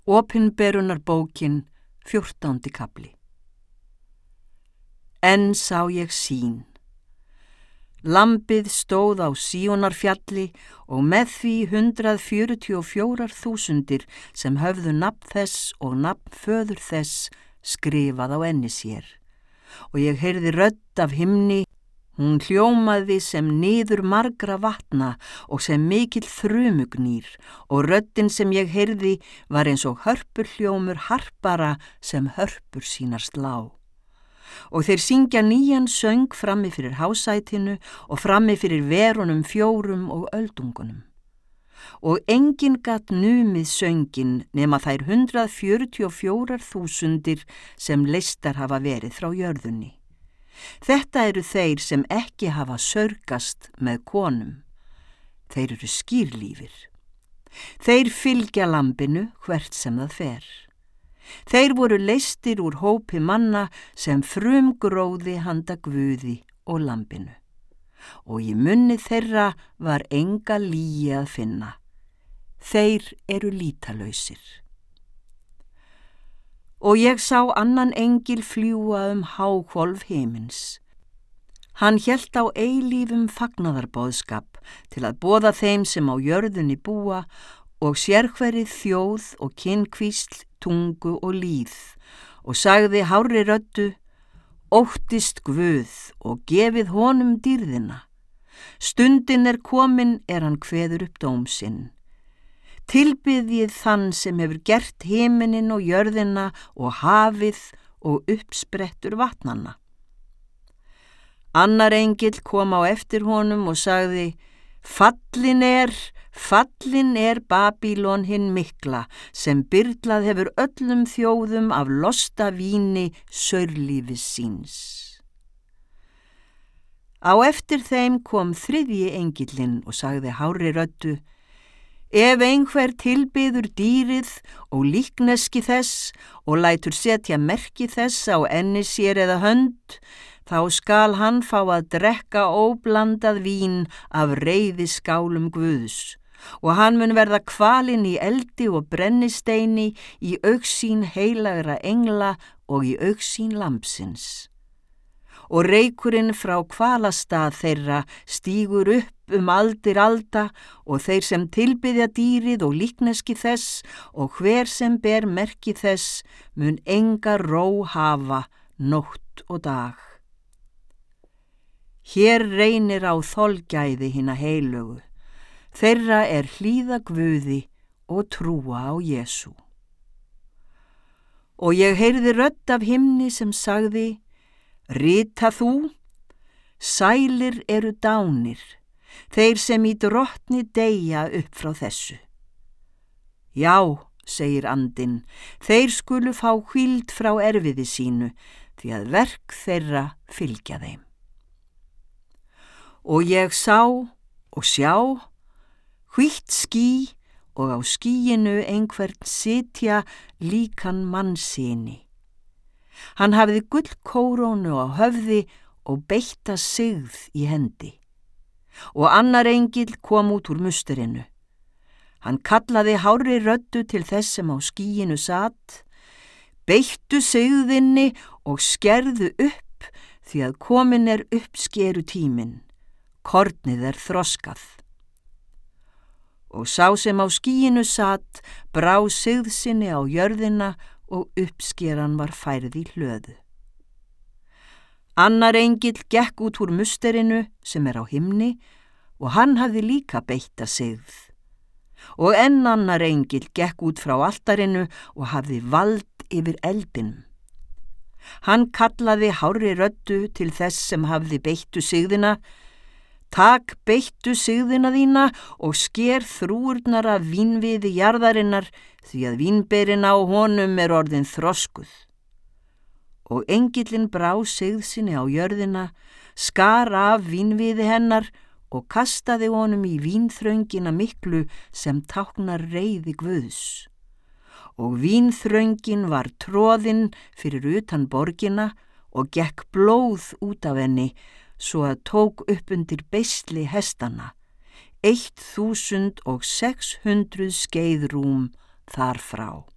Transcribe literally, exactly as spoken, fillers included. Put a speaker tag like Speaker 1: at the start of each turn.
Speaker 1: Opinberunarbókin, fjórtándi kafli. Enn sá ég sýn. Lambið stóð á Síónarfjalli og með því hundrað fjörutíu og fjórar þúsundir sem höfðu nafn þess og nafn föður þess skrifað á enni sér. Og ég heyrði rödd af himni, hún hljómaði sem niður margra vatna og sem mikill þrumugnýr, og röddin sem ég heyrði var eins og hörpurhljómur harpara sem hörpur sínar slá. Og þeir syngja nýjan söng frammi fyrir hásætinu og frammi fyrir verunum fjórum og öldungunum. Og enginn gat numið söngin nema þær hundrað fjörutíu og fjórar þúsundir sem leystar hafa verið frá jörðunni. Þetta eru þeir sem ekki hafa sörgast með konum. Þeir eru skýrlífir. Þeir fylgja lambinu hvert sem það fer. Þeir voru leystir úr hópi manna sem frumgróði handa Guði og lambinu. Og í munni þeirra var enga lygi að finna. Þeir eru lýtalausir. Og ég sá annan engil fljúga um háhvolf himins. Hann hélt á eilífum fagnaðarboðskap til að boða þeim sem á jörðunni búa og sérhverið þjóð og kynkvísl, tungu og líð, og sagði hárri röddu: óttist Guð og gefið honum dýrðina. Stundin er komin er hann kveður upp dóm sinn. Tilbiðið þann sem hefur gert himinin og jörðina og hafið og uppsprettur vatnanna. Annar engill kom á eftir honum og sagði: Fallin er, fallin er Babýlon hinn mikla, sem byrlað hefur öllum þjóðum af losta víni saurlífis síns. Á eftir þeim kom þriðji engillinn og sagði hárri röddu: ef einhver tilbiður dýrið og líkneski þess og lætur setja merki þess á enni sér eða hönd, þá skal hann fá að drekka óblandað vín af reiðiskálum Guðs, og hann mun verða kvalinn í eldi og brennisteini í augsýn heilagra engla og í augsýn lambsins. Og reykurinn frá kvalastað þeirra stígur upp um aldir alda, og þeir sem tilbiðja dýrið og líkneski þess og hver sem ber merki þess mun enga ró hafa nótt og dag. Hér reynir á þolgæði hinna heilögu. Þeirra er hlýða Guði og trúa á Jesú. Og ég heyrði rödd af himni sem sagði: rita þú, sælir eru dánir, þeir sem í drottni deyja upp frá þessu. Já, segir andinn, þeir skulu fá hvíld frá erfiði sínu, því að verk þeirra fylgja þeim. Og ég sá og sjá, hvítt ský og á skýinu einhvern sitja líkan mannssyni. Hann hafði gullkórónu á höfði og beitta sigð í hendi. Og annar engill kom út úr musterinu. Hann kallaði hárri röddu til þess sem á skýinu sat: beittu sigðinni og skerðu upp, því að komin er uppskeru tíminn. Kornið er þroskað. Og sá sem á skýinu sat brá sigð sinni á jörðina og uppskeran var færð í hlöðu. Annar engill gekk út úr musterinu sem er á himni og hann hafði líka beitta sigð. Og enn annar engill gekk út frá altarinu og hafði vald yfir eldinum. Hann kallaði hárri röddu til þess sem hafði beittu sigðina: tak beittu sigðina þína og sker þrúurnar af vínviði jarðarinnar, því að vínberin á honum er orðin þroskuð. Og engillinn brá sigð sinni á jörðina, skar af vínviði hennar og kastaði honum í vínþröngina miklu sem táknar reiði Guðs. Og vínþröngin var troðin fyrir utan borgina og gekk blóð út af henni, svo að tók upp undir beisli hestana, eitt þúsund og sex hundruð skeiðrúm þar frá.